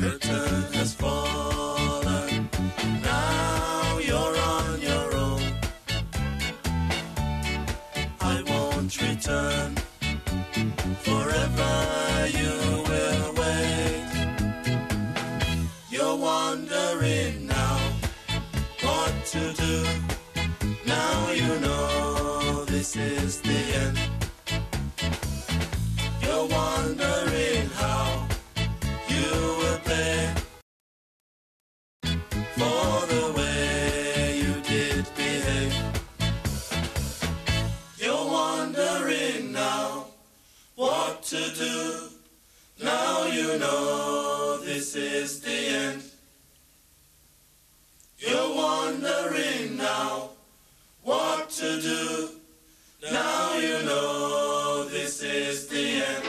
curtain has fallen. Now you're on your own. I won't return. Forever you will wait. You're wondering now what to do. Now you know this is the end. You're wondering how you will pay for the way you did behave. You're wondering now what to do. Now you know this is the end. You're wondering now what to do. Now you know this is the end.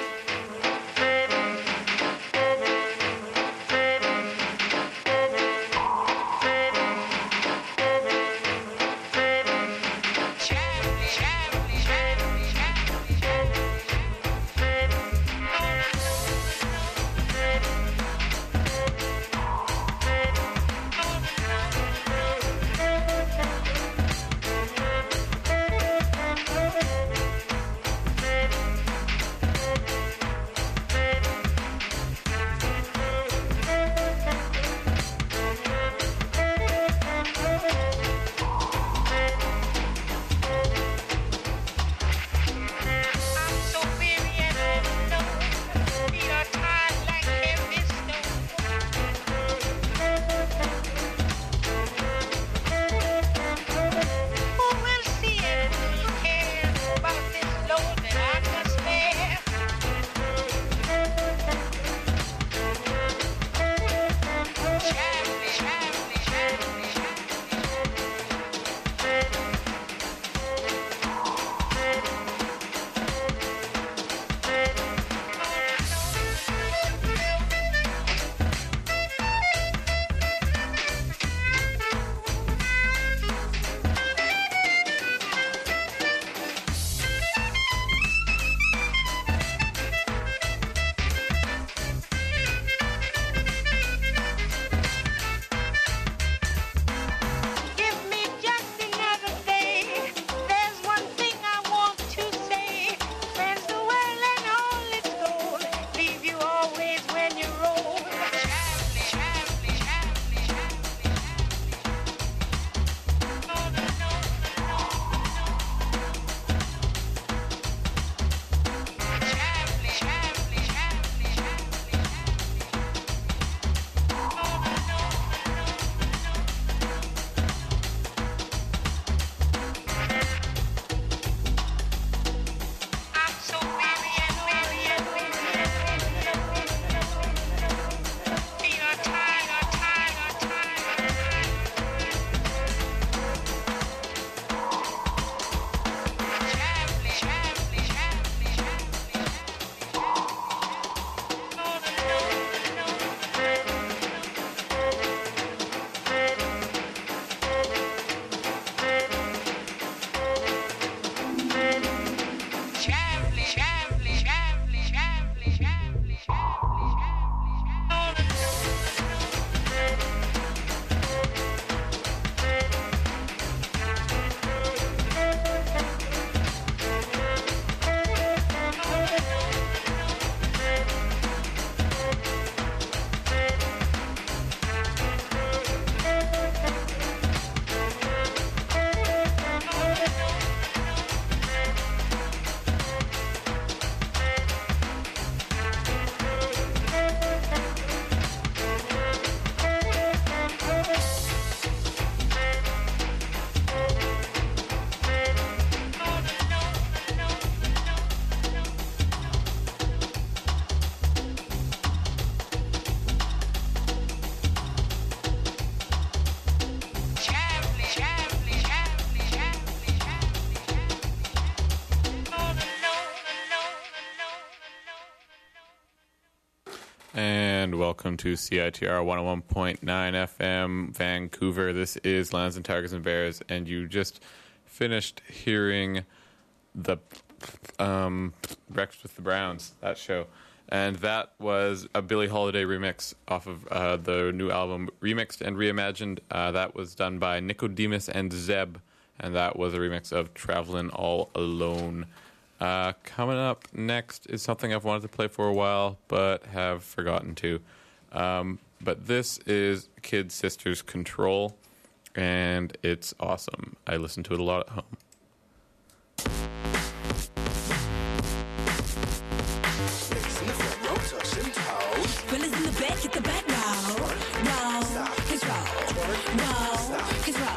And welcome to CITR 101.9 FM, Vancouver. This is Lions and Tigers and Bears, and you just finished hearing the Breakfast with the Browns, that show. And that was a Billie Holiday remix off of the new album Remixed and Reimagined. That was done by Nicodemus and Zeb, and that was a remix of Travelin' All Alone. Coming up next is something I've wanted to play for a while, but have forgotten to. But this is Kid Sisters Control, and it's awesome. I listen to it a lot at home. Fellas in the back, hit the back, roll, roll, control, roll, control.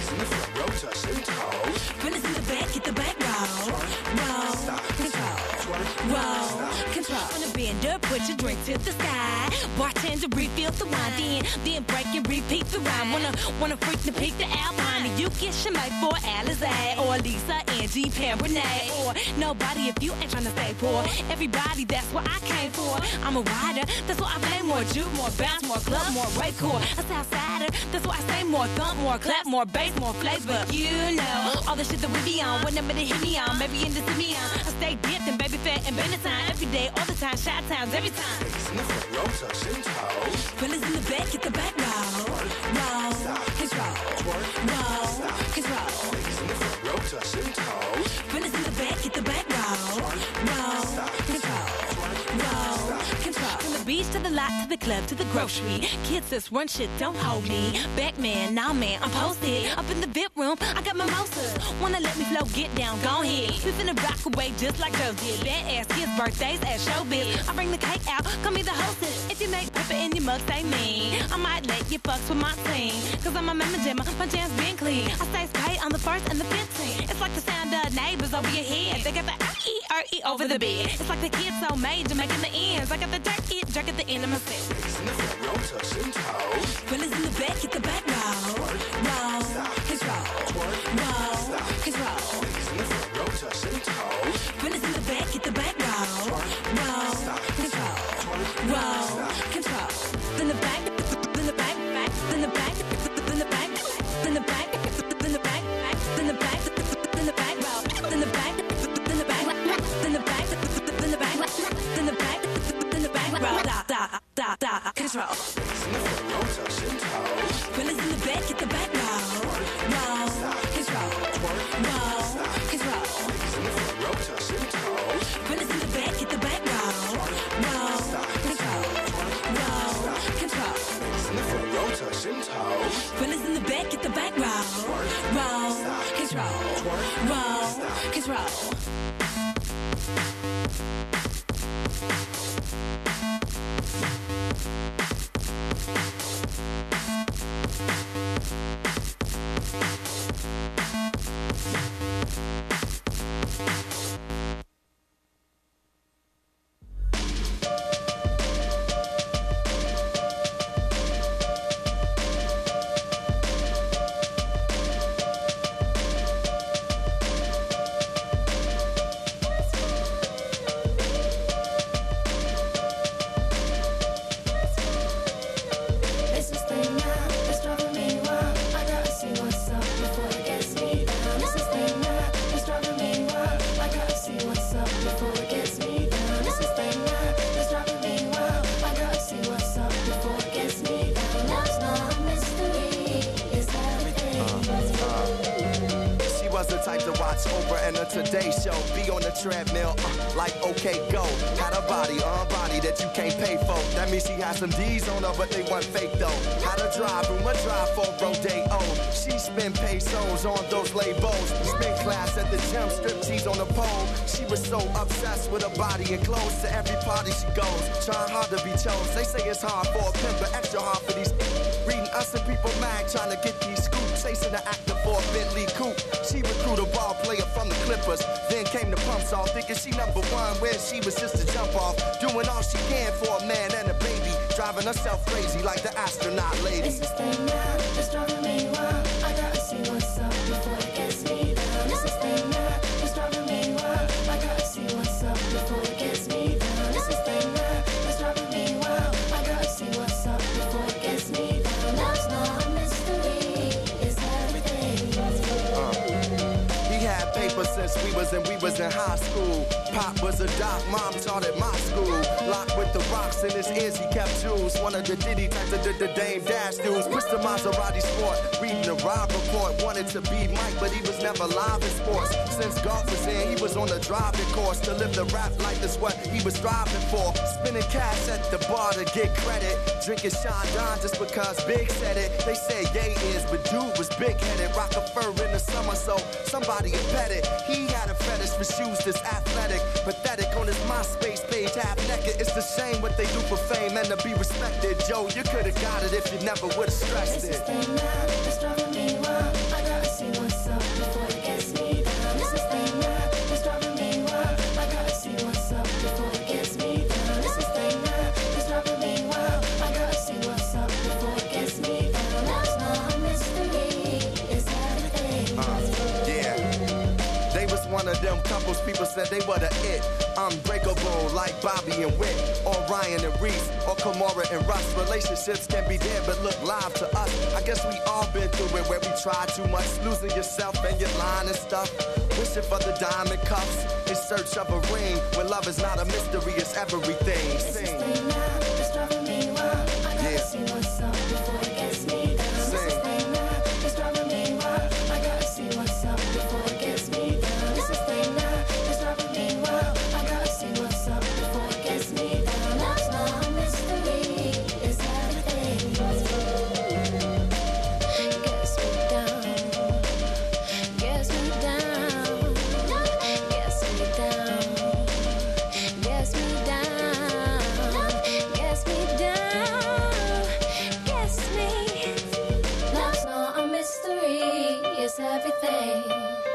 Fellas in the back, hit the back, roll, roll, control, roll, control. On the bender, put your drink to the sky. Bartender, refill the wine, then break and repeat the rhyme. Wanna freak the peak the Alpine. You get Shemay for Alizé, or Lisa, Angie, Perronay, or nobody if you ain't tryna stay poor. Everybody, that's what I came for. I'm a rider, that's why I play more juke, more bounce, more club, more raycore. A Southsider, that's why I say more thump, more clap, more bass, more flavor. You know, all the shit that we be on, what number to hit me on, maybe in the city on. I stay dipped and baby fat and bend time, every day, all the time, shot times, every time. Fellas in the back, hit the back, roll, roll, control, roll, control. Fellas in the back, hit the back, roll, roll, control, roll, control. From the beach to the lot to the club to the grocery, kids just run shit, don't hold me. Back man, nah man, I'm posted. Up in the VIP room, I got mimosas. Wanna let me flow, get down, go ahead. We finna rock away just like girls did. Badass kids, birthdays at showbiz. I bring the cake out, call me the hostess. If you make pepper in your mug, say me. I might let you fucks with my team, cause I'm a member jammer, my jams been clean. I stay spray on the 1st and the 15th. It's like the sound of neighbors over your head. They got the R-E-R-E over the bed. It's like the kids so major, making the ends. I got the jerk at the end of my set. Fellas in the back, hit the back, roll, roll, control, roll, control. Fellas in the back, hit the back, roll, roll, control, roll, control. Then the back, then the back, then the back, then the back, then the back, then the back, then the back, then the back, roll, then the back, then the back, then the back, then the back, then the back, then the back, roll, da, control. Fellas in the back, hit the back, roll, roll, control, roll, control. Fellas in the back, hit the back, roll, roll, control, roll, control. Fellas in the back, hit the back, roll, roll, control, roll, control. Today show, be on the treadmill, like okay go. Had a body that you can't pay for. That means she had some D's on her, but they weren't fake though. Had a drive room, a drive for Rodeo. She spent pesos on those labels. Spent class at the gym, striptease on the pole. She was so obsessed with her body and clothes. To every party she goes, trying hard to be chose. They say it's hard for a pimp, but extra hard for these. Reading Us and People Mag, trying to get these scoops. Chasing the actor for a Bentley coupe. She recruited a ball player from the Clippers. Then came the pumps off, thinking she number one, where she was just a jump off. Doing all she can for a man and a baby. Driving herself crazy like the astronaut lady. It's this thing now, it's driving me wild. I gotta see what's up before it gets me down. It's this thing now, it's driving me wild. I gotta see what's up before it gets me down. It's this thing now, it's driving me wild. I gotta see what's up before it gets me down. Love's not a mystery, it's everything. He had paper since we was in high school. Pop was a doc, mom taught at my school. Locked with the rocks in his ears, he kept jewels. One of the Diddy types of the Dame Dash dudes. Pushed the Maserati sport, reading the ride report. Wanted to be Mike, but he was never live in sports. Since golf was in, he was on the driving course. To live the rap life is what he was striving for. Spending cash at the bar to get credit. Drinking Sean Don just because Big said it. They said Ye is, but dude was big-headed. Rock a fur in the summer, so somebody had pet it. He had a fetish for shoes that's athletic. Pathetic on his MySpace page, half naked. It's a shame what they do for fame and to be respected. Joe, you could've got it if you never would've stressed This it. is the night, it's driving me wild. I gotta see what's up before it gets me down. This is the night, it's driving me wild. I gotta see what's up before it gets me down. This is the night, it's driving me wild. I gotta see what's up before it gets me down. Love's not a mystery, it's everything. Yeah. They was one of them couples people said they were the it. Unbreakable like Bobby and Wick, or Ryan and Reese, or Kamora and Russ. Relationships can be dead but look live to us. I guess we all been through it where we try too much, losing yourself and your line and stuff. Wishing for the diamond cuffs in search of a ring. When love is not a mystery, it's everything. This is Sing. the night, it's driving me wild. I gotta Yeah. see what's up before it gets me down. This is Sing. the night, it's driving me wild. I gotta see what's up before it gets me down. This is the night, it's driving me wild. I gotta see what's up before it gets me down. Love's not a mystery, it's everything. Gets me down, gets me down, gets me down, gets me down, gets me down, gets me. Love's not a mystery, it's everything.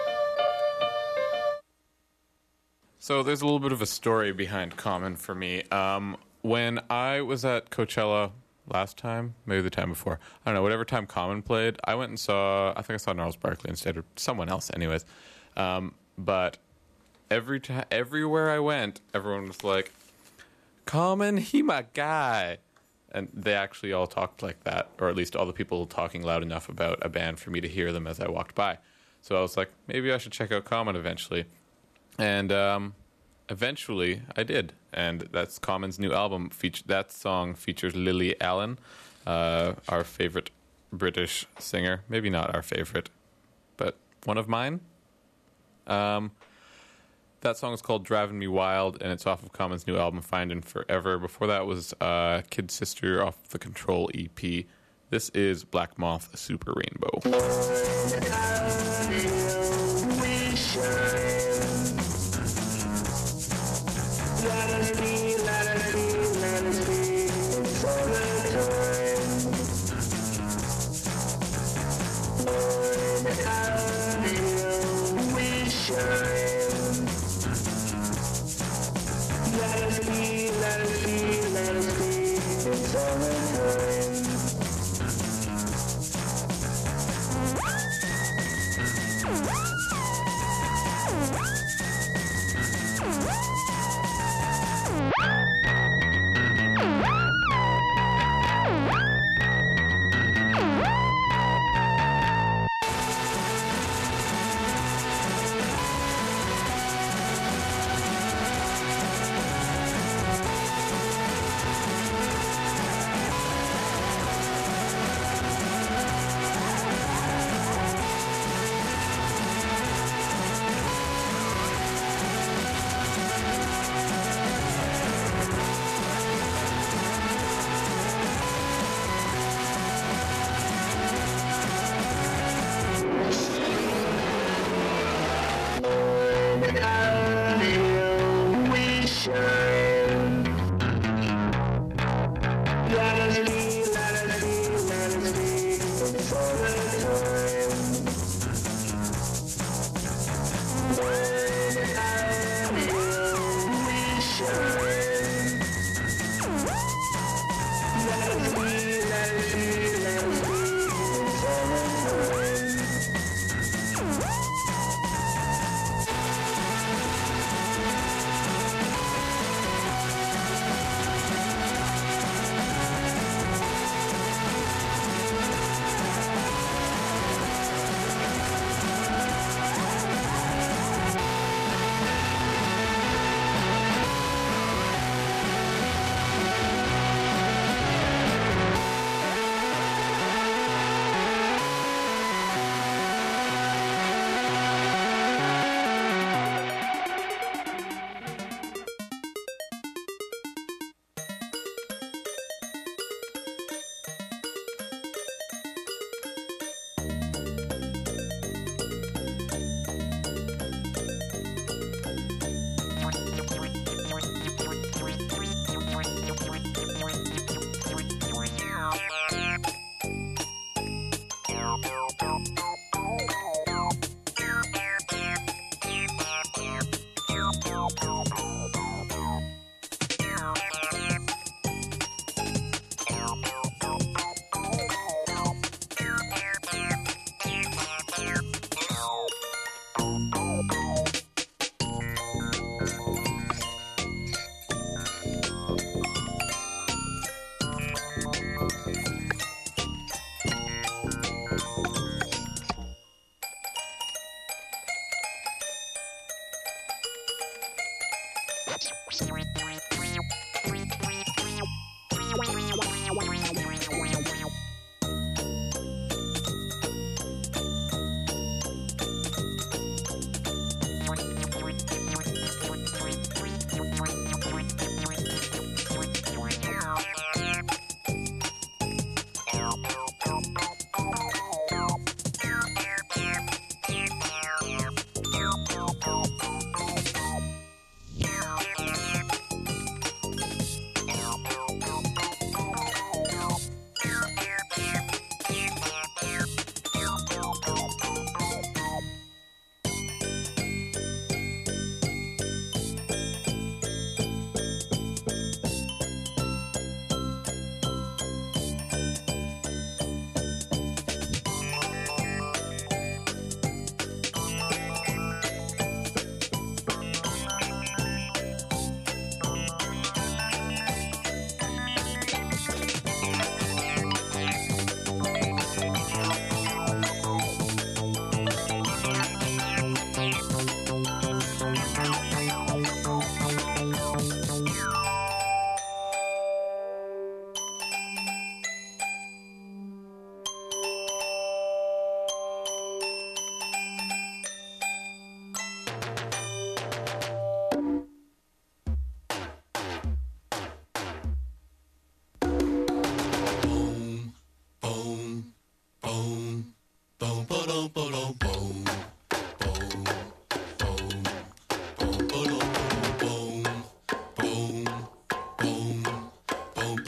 So there's a little bit of a story behind Common for me. When I was at Coachella last time, maybe the time before, I don't know, whatever time Common played, I went and saw, I think I saw Gnarls Barkley instead, or someone else anyways. But everywhere I went, everyone was like, Common, he my guy. And they actually all talked like that, or at least all the people talking loud enough about a band for me to hear them as I walked by. So I was like, maybe I should check out Common eventually. And eventually I did. And that's Common's new album. That song features Lily Allen, our favorite British singer. Maybe not our favorite, but one of mine. That song is called Driving Me Wild, and it's off of Common's new album, Findin' Forever. Before that was Kid Sister off the Control EP. This is Black Moth, Super Rainbow.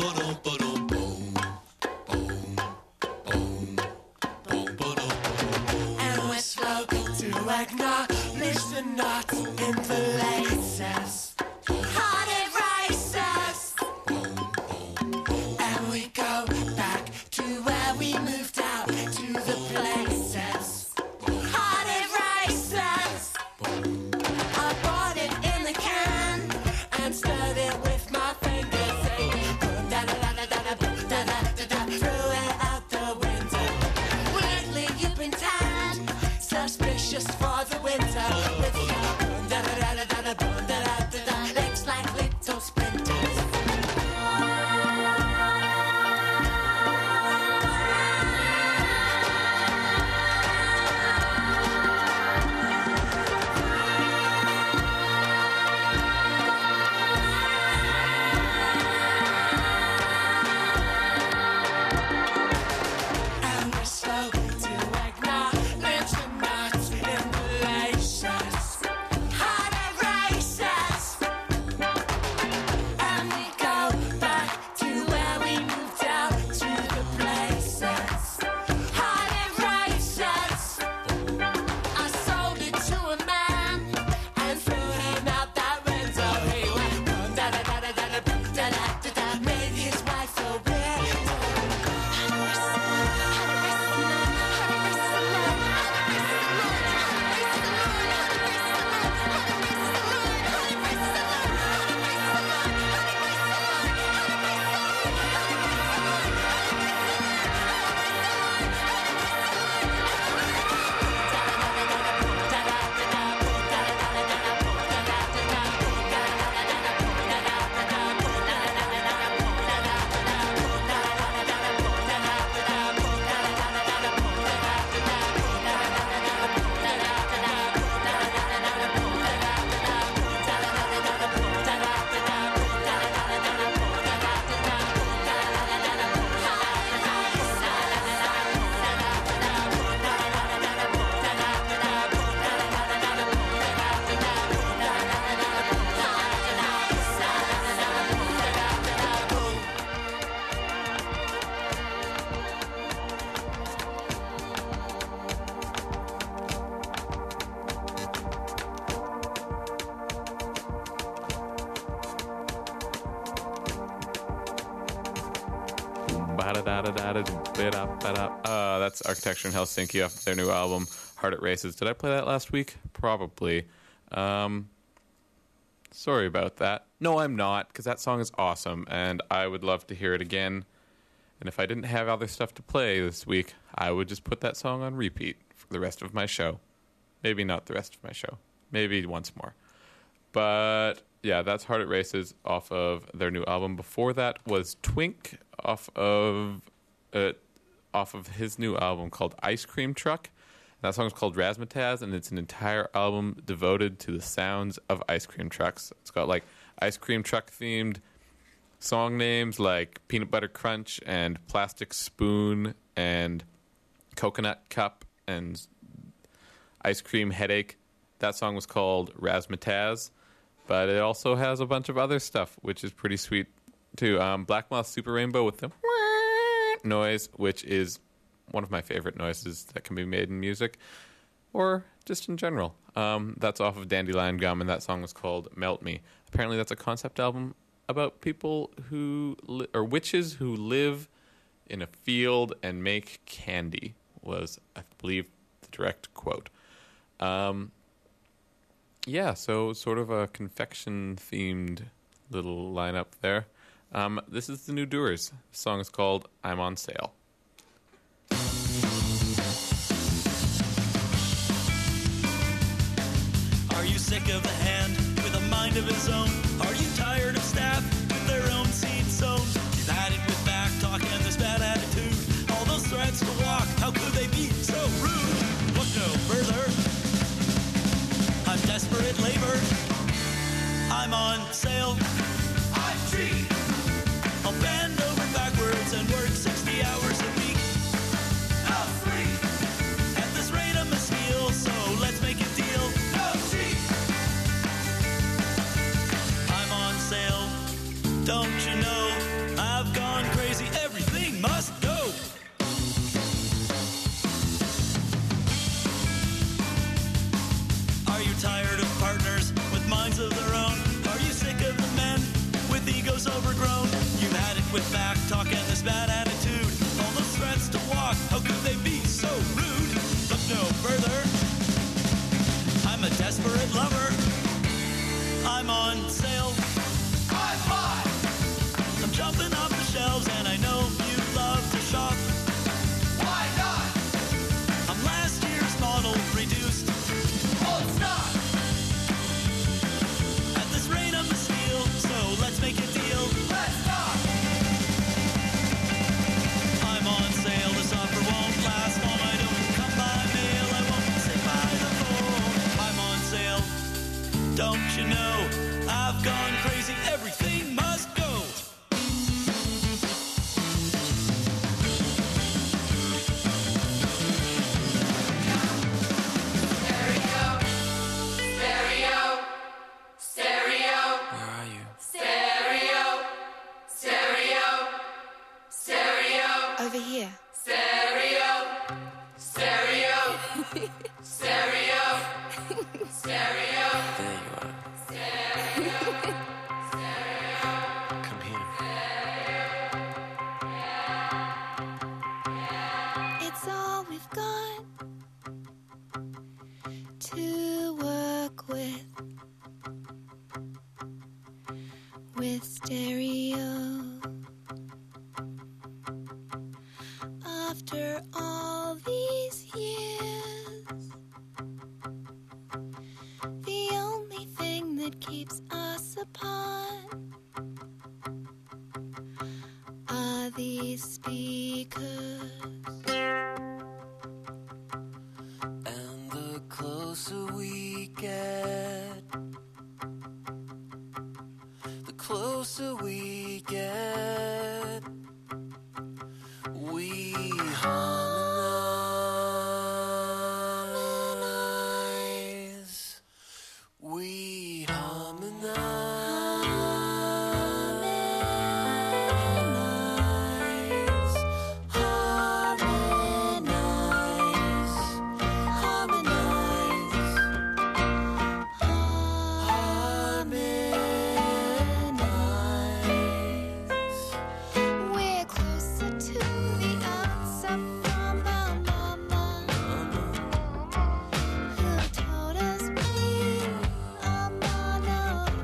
And we're slow to acknowledge the knots in the laces. Heart it races. And we go back to where we moved out to the places. Heart it races. I bought it in the can and stirred it with my fingers. Boom, da da da da da da, da da da da. Threw it out the window. Weirdly, you've been tanned, suspicious for the winter. With your boom, da da da da da, boom, da da da da. Legs like little splinters. And we're slow to acknowledge the knots in the laces. Heart it races. And we go back to where we moved out to the places. Heart it races. I sold it to a man and threw him out that window. He went boom, da da da da da da, boom, da da da da. Made his wife a widow. That's Architecture in Helsinki off their new album, Heart It Races. Did I play that last week? Probably. Sorry about that. No, I'm not, because that song is awesome, and I would love to hear it again. And if I didn't have other stuff to play this week, I would just put that song on repeat for the rest of my show. Maybe not the rest of my show. Maybe once more. But yeah, that's Heart It Races off of their new album. Before that was Twink off of his new album called Ice Cream Truck. That song is called Razzmatazz, and it's an entire album devoted to the sounds of ice cream trucks. It's got like ice cream truck themed song names like Peanut Butter Crunch and Plastic Spoon and Coconut Cup and Ice Cream Headache. That song was called Razzmatazz, but it also has a bunch of other stuff, which is pretty sweet too. Black Moth Super Rainbow with the noise, which is one of my favorite noises that can be made in music or just in general. That's off of Dandelion Gum, and that song was called Melt Me. Apparently that's a concept album about people who or witches who live in a field and make candy, was, I believe, the direct quote. Yeah, so sort of a confection-themed little lineup there. This is the new Doers. The song is called I'm on Sale. Are you sick of the hand with a mind of his own? Are you tired of staff with their own seed sown? You've had it with back talk and this bad attitude. All those threats to walk, how could they be so rude? Look no further. I'm desperate labor. I'm on sale. I'm cheap. I'll bend over backwards and work 60 hours a week. No free. At this rate I'm a steal, so let's make a deal. No cheap. I'm on sale. Don't you know I've got with back talk and this bad attitude. All those threats to walk, how could they be so rude? Look no further. I'm a desperate lover. I'm on sale. I'm jumping off the shelves and I know you love to shop. Why not? I'm last year's model reduced. Hold stop. At this rate I'm a steal, so let's make a deal. Let's stop. I'm on sale, this offer won't last long. I don't come by mail, I won't say by the phone. I'm on sale, don't you know? I've gone crazy, everything must go. Over here. Come here. It's all we've got to work with stereo. After all these years, the only thing that keeps us apart are these speakers. And the closer we get, the closer we get, we harmonize. We harmonize. Harmonize. Harmonize. Harmonize. We're closer to the answer from our mama, who told us we are mono.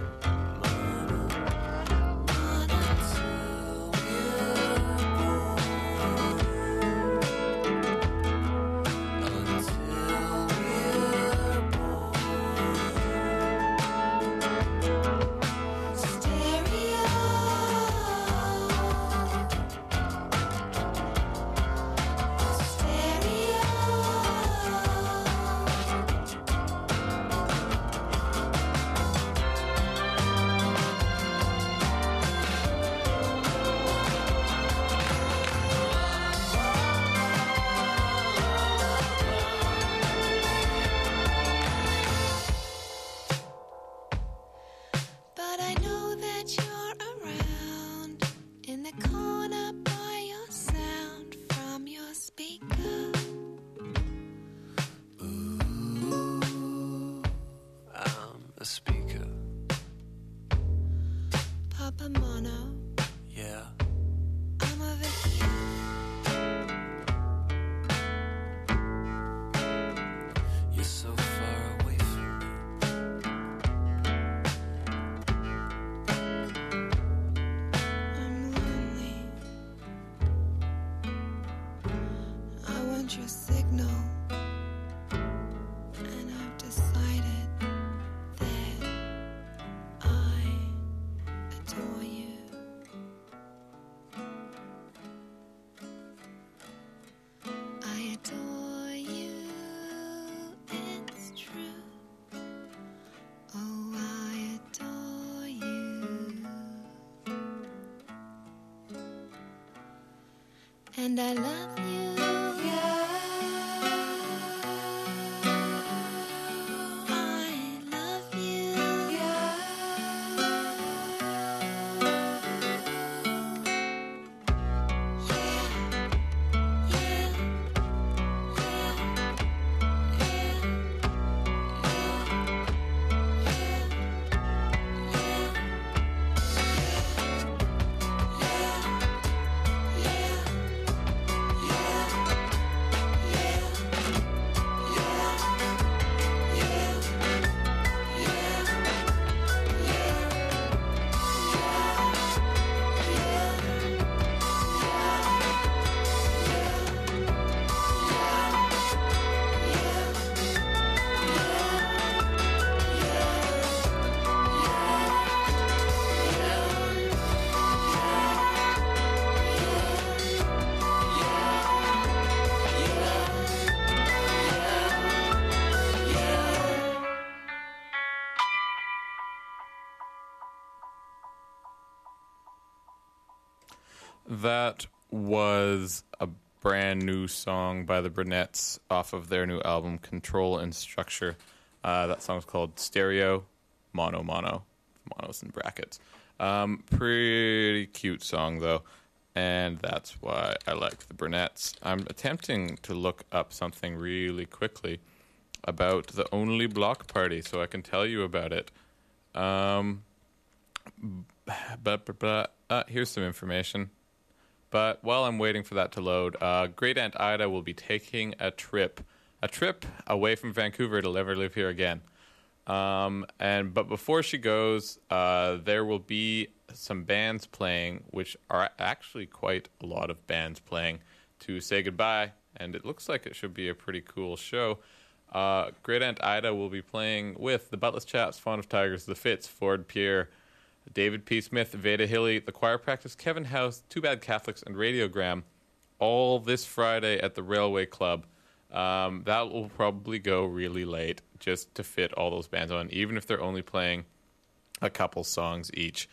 But I know that you're around in the corner by your sound from your speaker. I'm a speaker. Papa Mono, Yeah. I'm over here. You're so far away from me. I'm lonely. I want your signal. And I've decided that I adore you. I adore you, it's true. Oh, I adore you. And I love you. I love you. That was a brand new song by the Brunettes off of their new album, Control and Structure. That song's called Stereo, Mono, monos in brackets. Pretty cute song, though, and that's why I like the Brunettes. I'm attempting to look up something really quickly about the Only Block Party, so I can tell you about it. Here's some information. But while I'm waiting for that to load, Great Aunt Ida will be taking a trip away from Vancouver to never live here again. But before she goes, there will be some bands playing, which are actually quite a lot of bands playing to say goodbye, and it looks like it should be a pretty cool show. Great Aunt Ida will be playing with the Buttless Chaps, Fond of Tigers, The Fits, Ford Pierre, David P. Smith, Veda Hilly, The Choir Practice, Kevin House, Two Bad Catholics, and Radiogram, all this Friday at the Railway Club. That will probably go really late just to fit all those bands on, even if they're only playing a couple songs each.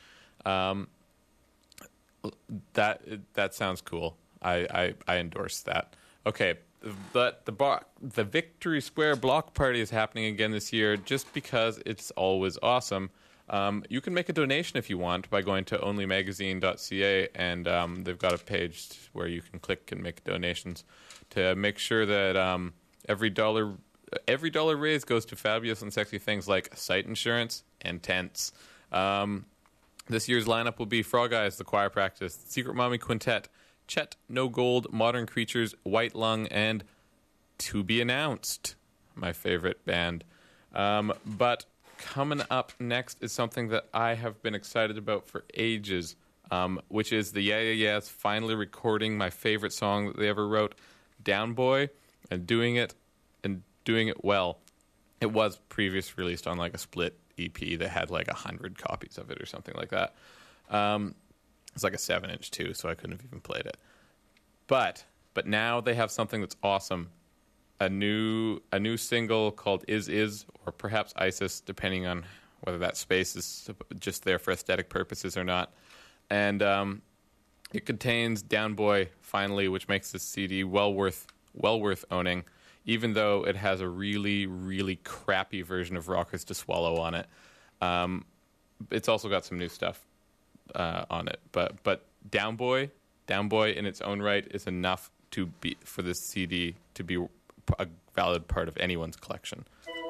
That sounds cool. I endorse that. Okay, but the Victory Square Block Party is happening again this year just because it's always awesome. You can make a donation if you want by going to onlymagazine.ca, and they've got a page where you can click and make donations to make sure that every dollar raised goes to fabulous and sexy things like site insurance and tents. This year's lineup will be Frog Eyes, The Choir Practice, Secret Mommy Quintet, Chet, No Gold, Modern Creatures, White Lung, and To Be Announced, my favorite band. But coming up next is something that I have been excited about for ages, which is the Yeah Yeah Yeahs finally recording my favorite song that they ever wrote, Down Boy, and doing it well. It was previously released on like a split EP that had like 100 copies of it or something like that. It's like a 7-inch too, so I couldn't have even played it. But now they have something that's awesome. A new single called Is, or perhaps Isis, depending on whether that space is just there for aesthetic purposes or not. And it contains Down Boy, finally, which makes this CD well worth owning, even though it has a really, really crappy version of Rockers to Swallow on it. It's also got some new stuff on it. But Down Boy in its own right is enough for this CD to be a valid part of anyone's collection.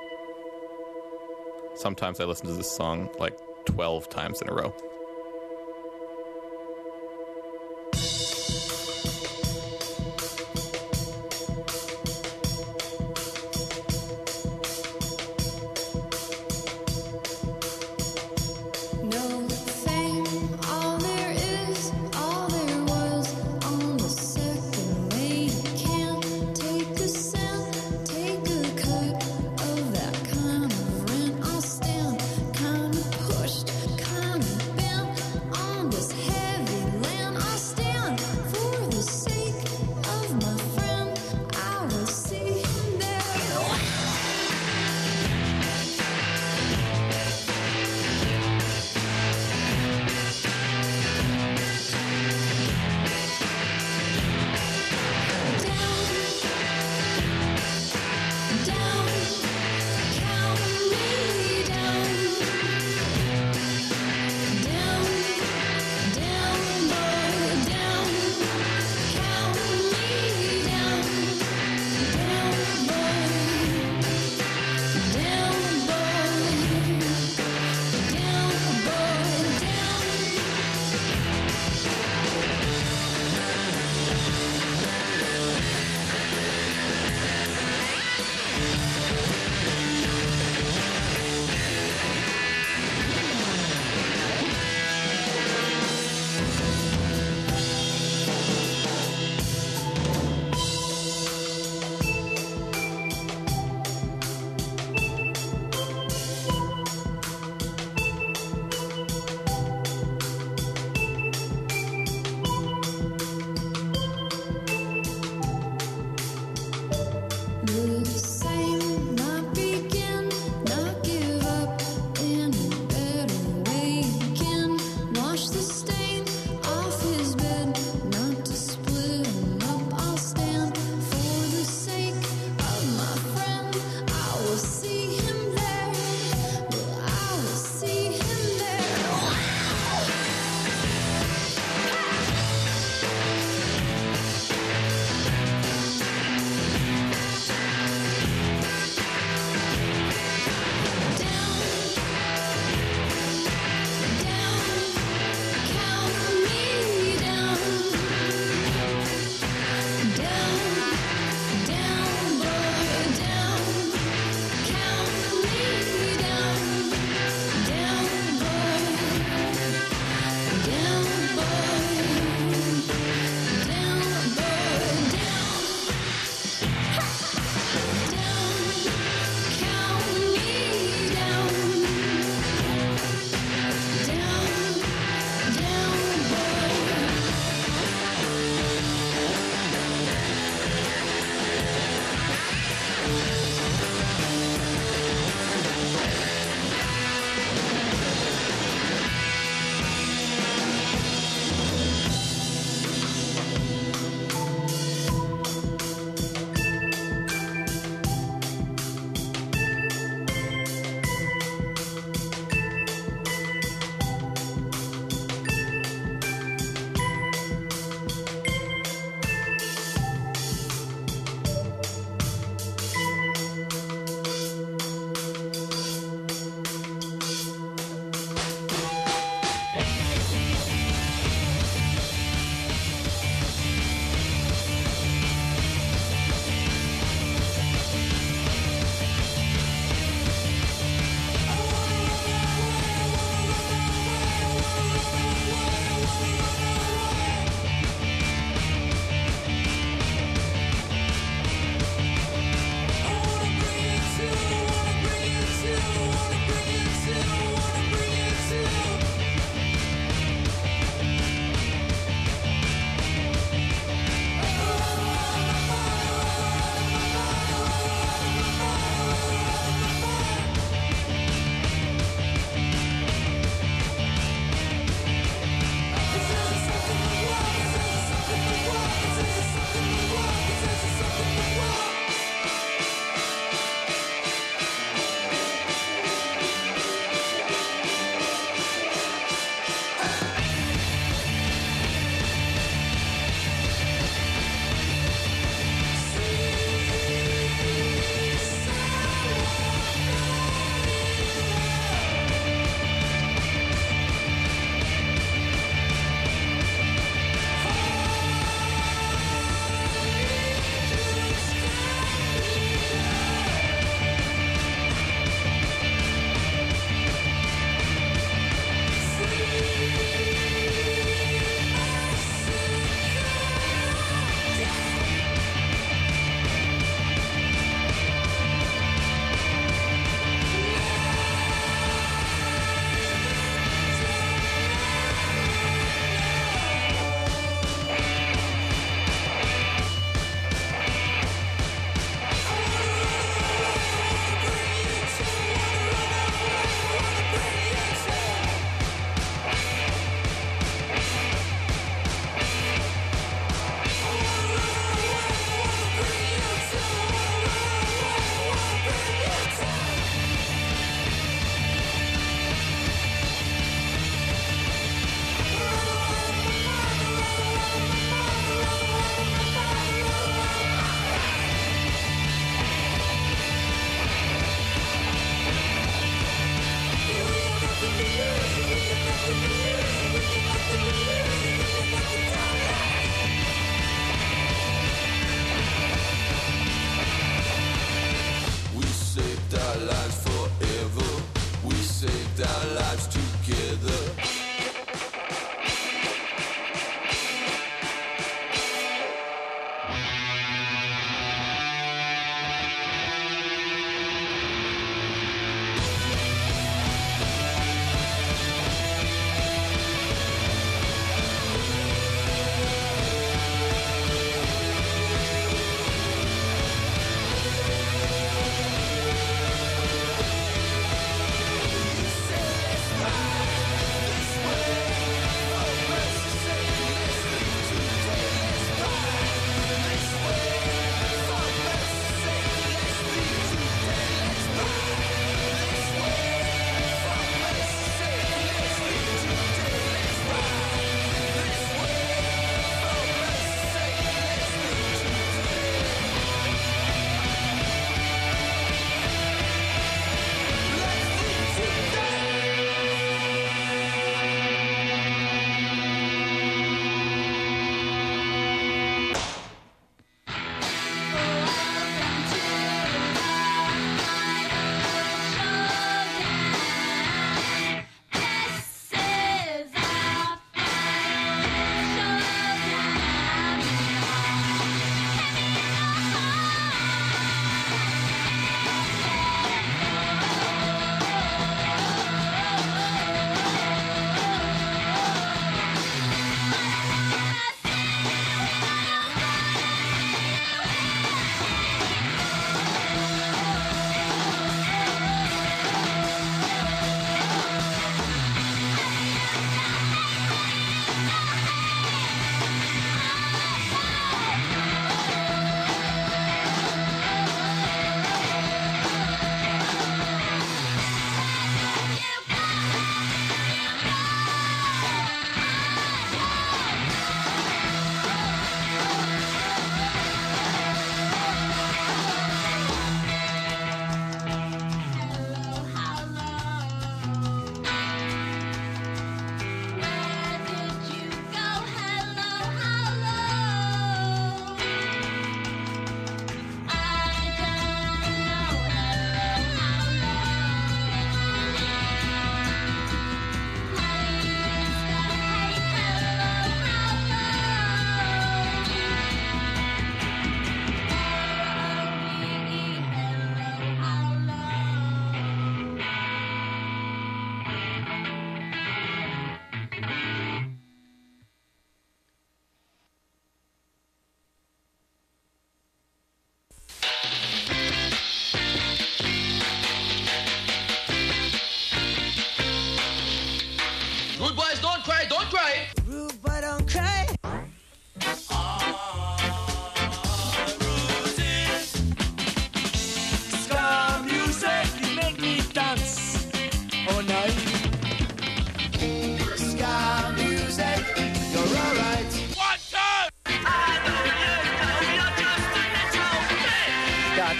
Sometimes I listen to this song like 12 times in a row. No fame, all there is, all there was on the second mate. Can't take a cent, take a cut of that kind of rent. I'll stand, kind of pushed, kind of bent.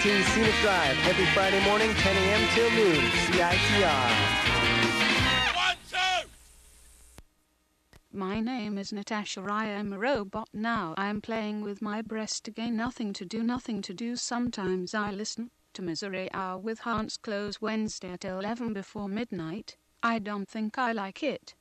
118 Scenic Drive, every Friday morning, 10 a.m. till noon, CITR. My name is Natasha. I am a robot now. I am playing with my breast again. Nothing to do. Sometimes I listen to Misery Hour with Hans Close Wednesday at 11 before midnight. I don't think I like it.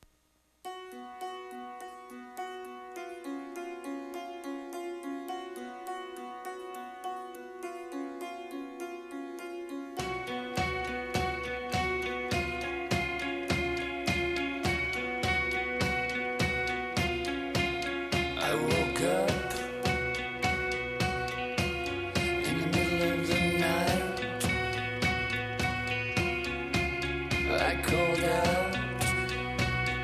I woke up in the middle of the night. I called out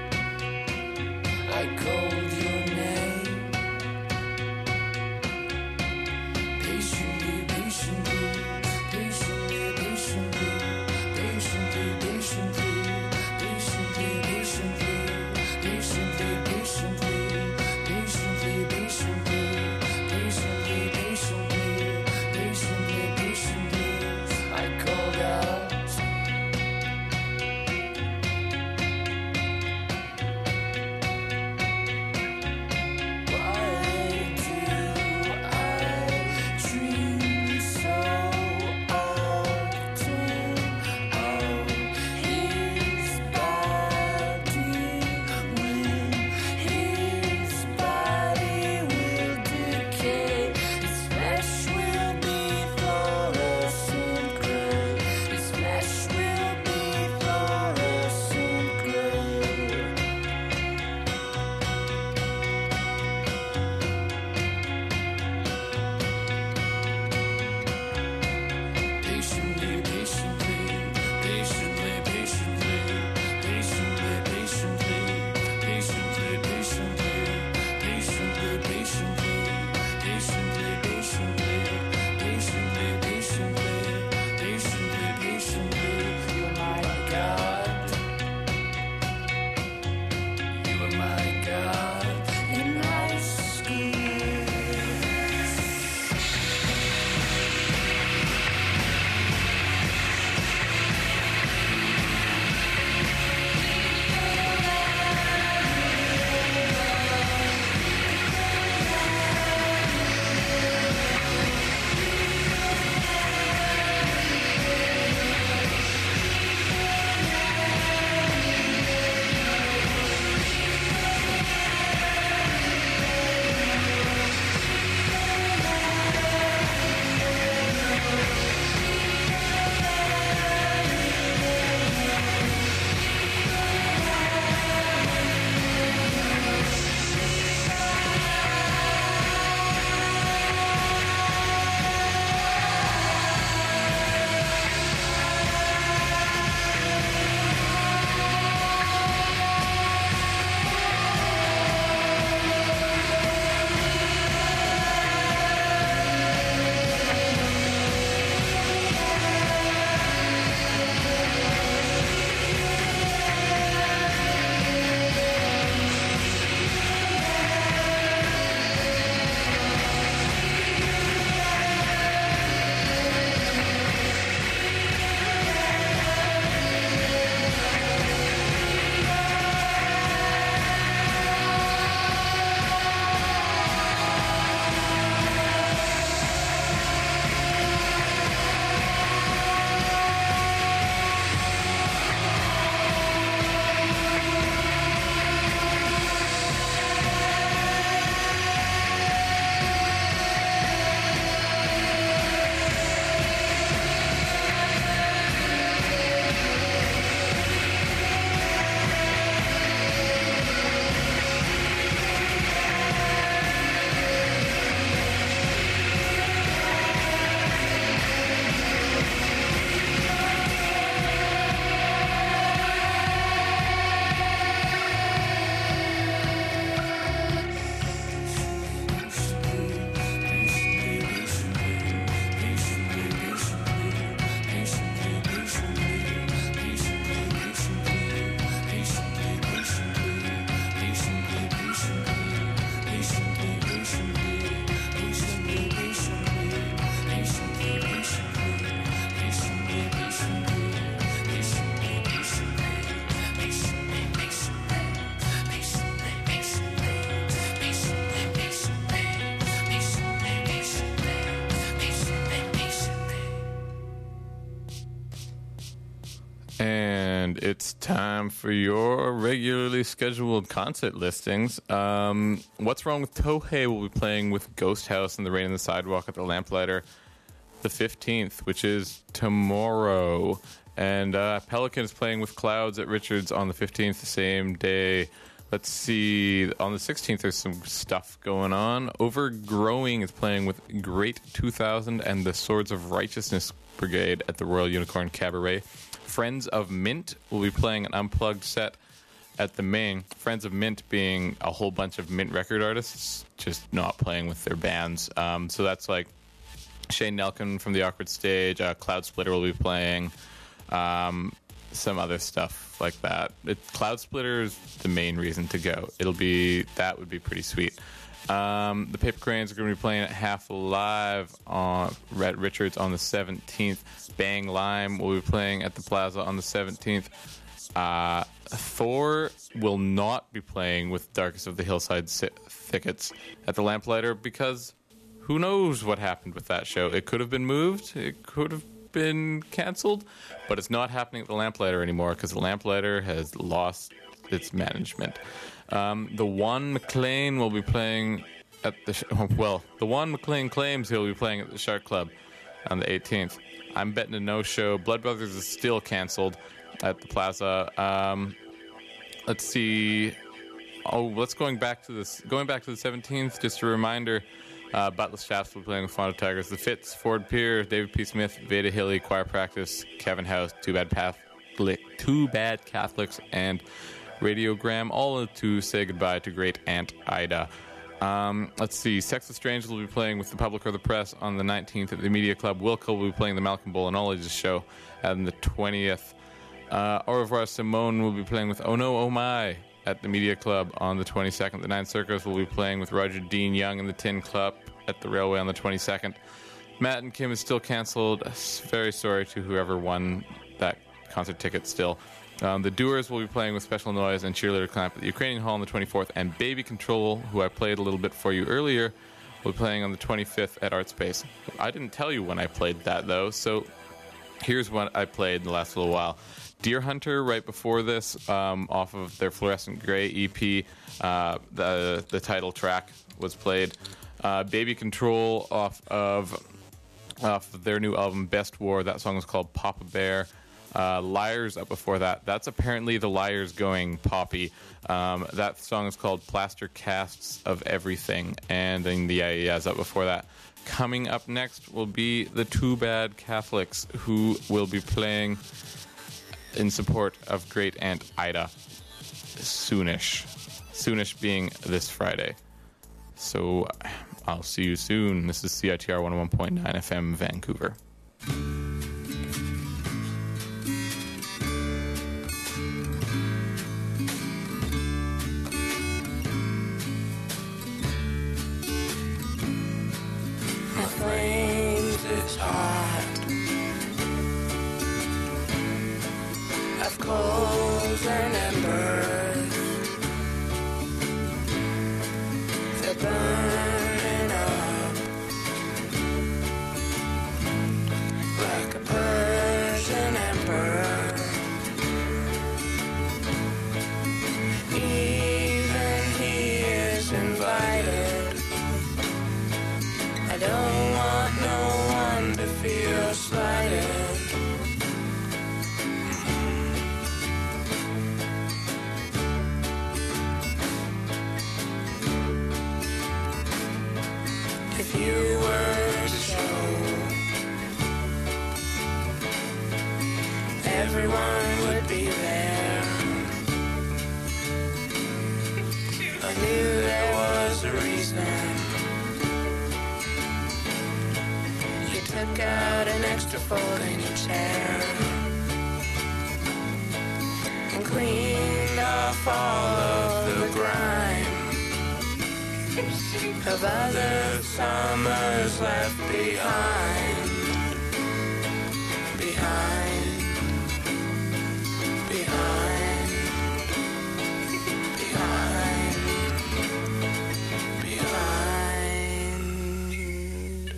And it's time for your regularly scheduled concert listings. What's Wrong with Tohei will be playing with Ghost House and the Rain on the Sidewalk at the Lamplighter the 15th, which is tomorrow. And Pelican is playing with Clouds at Richards on the 15th, the same day. Let's see, on the 16th there's some stuff going on. Overgrowing is playing with Great 2000 and the Swords of Righteousness Brigade at the Royal Unicorn Cabaret. Friends of Mint will be playing an unplugged set at the main. Friends of Mint being a whole bunch of Mint record artists just not playing with their bands. So that's like Shane Nelkin from the Awkward Stage. Cloud Splitter will be playing. Some other stuff like that. Cloud Splitter is the main reason to go. That would be pretty sweet. The Paper Cranes are going to be playing at Half Alive at Richards on the 17th. Bang Lime will be playing at the Plaza on the 17th. Thor will not be playing with Darkest of the Hillside Thickets at the Lamplighter because who knows what happened with that show. It could have been moved. It could have been canceled, but it's not happening at the Lamplighter anymore because the Lamplighter has lost its management. The One McLean will be playing at the One McLean claims he'll be playing at the Shark Club on the 18th. I'm betting a no-show. Blood Brothers is still canceled at the Plaza. Let's see. Going back to the 17th. Just a reminder. Butler Shafts will be playing with Fondo Tigers. The Fitz, Ford Pier, David P. Smith, Veda Hilly, Choir Practice, Kevin House, Two Bad Catholics, and Radiogram, all to say goodbye to great Aunt Ida. Let's see. Sex the Strange will be playing with the Public or the Press on the 19th at the Media Club. Wilco will be playing the Malcolm Bull and All Ages show on the 20th. Au revoir Simone will be playing with Oh No Oh My at the Media Club on the 22nd. The Nine Circus will be playing with Roger Dean Young and the Tin Club at the Railway on the 22nd. Matt and Kim is still canceled. Very sorry to whoever won that concert ticket still. The Doers will be playing with Special Noise and Cheerleader Clamp at the Ukrainian Hall on the 24th. And Baby Control, who I played a little bit for you earlier, will be playing on the 25th at Art Space. I didn't tell you when I played that, though, so here's what I played in the last little while. Deer Hunter, right before this, off of their Fluorescent Grey EP, the title track was played. Baby Control off of their new album Best War. That song is called Papa Bear. Liars up before that. That's apparently the Liars going poppy. That song is called Plaster Casts of Everything. And then the IES up before that. Coming up next will be the Two Bad Catholics, who will be playing in support of great Aunt Ida soonish. Soonish being this Friday. So I'll see you soon. This is CITR 101.9 FM Vancouver. My flames is hot. Of coals and embers, they're burning up like a Persian emperor. Even he is invited. I don't want no one to feel slighted. If you were to show, everyone would be there. I knew there was a reason. You took out an extra folding chair and cleaned off all of the grime of other summers left behind, behind, behind, behind, behind.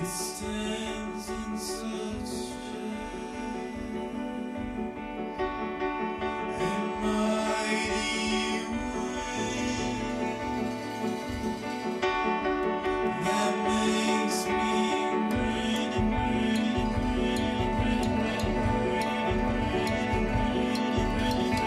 stands in such shade and mighty that makes me grin and grin and grin and grin and grin and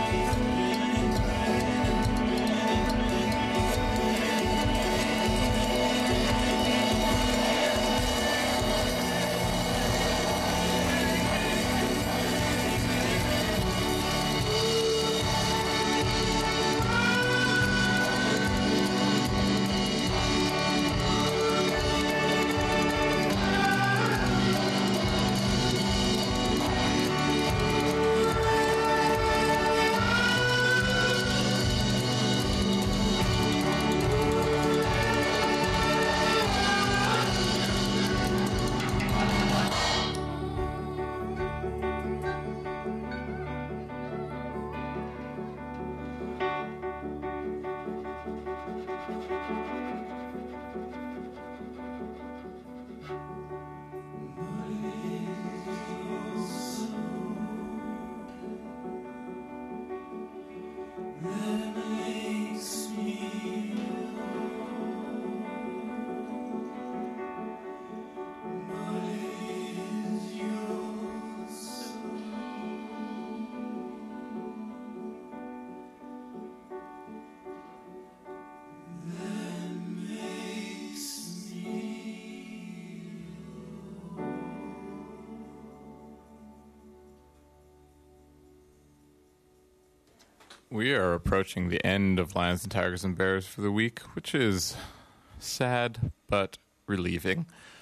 We are approaching the end of Lions and Tigers and Bears for the week, which is sad but relieving.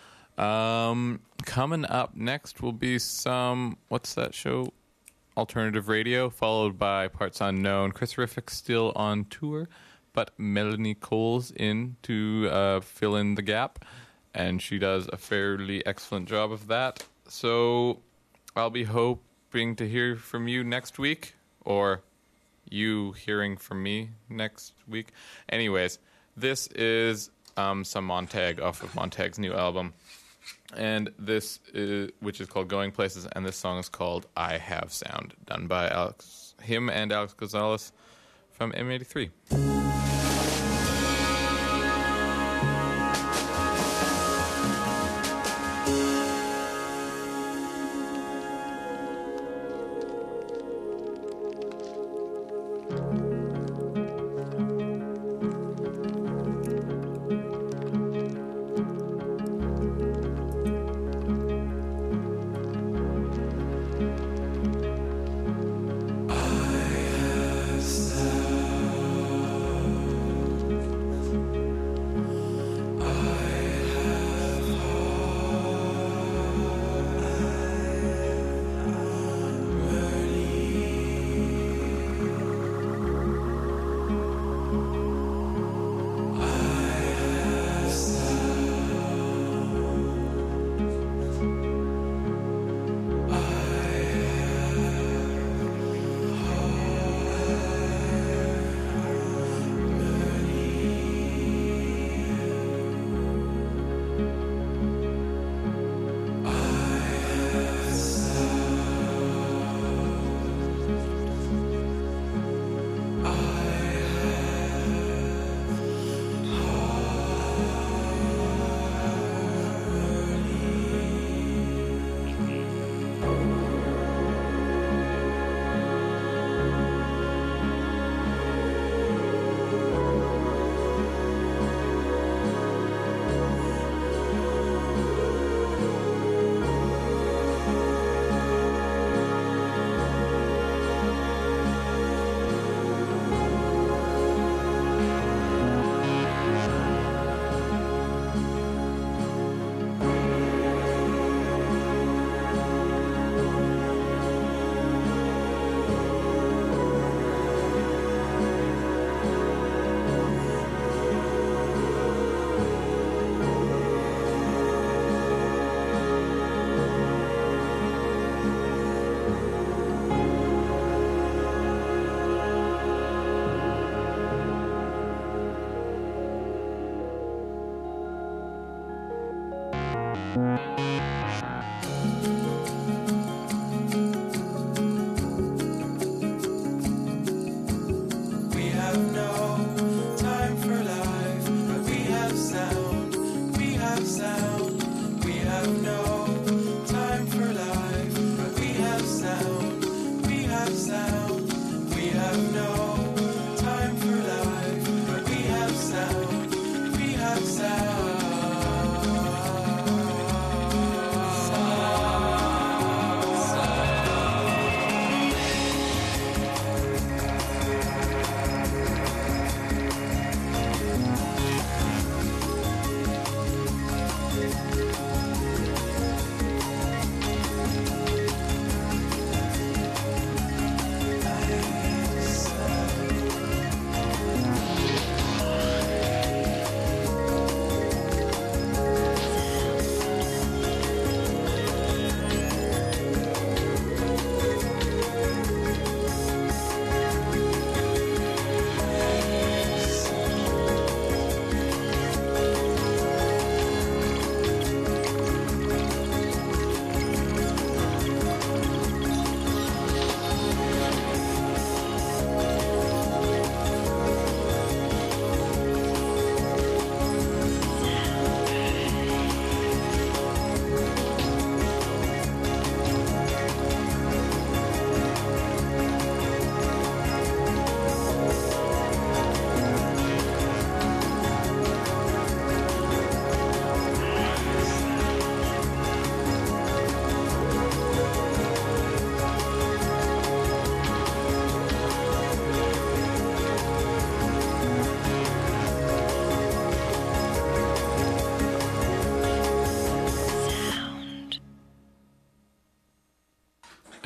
Coming up next will be some, what's that show? Alternative Radio, followed by Parts Unknown. Chris Riffick's still on tour, but Melanie Cole's in to fill in the gap, and she does a fairly excellent job of that. So I'll be hoping to hear from you next week, or you hearing from me next week. Anyways, this is some Montag off of Montag's new album, and this is, which is called Going Places, and this song is called I Have Sound, done by him and Alex Gonzalez from M83. I have sound.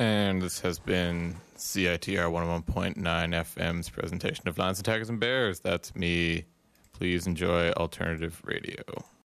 And this has been CITR 101.9 FM's presentation of Lions and Tigers and Bears. That's me. Please enjoy alternative radio.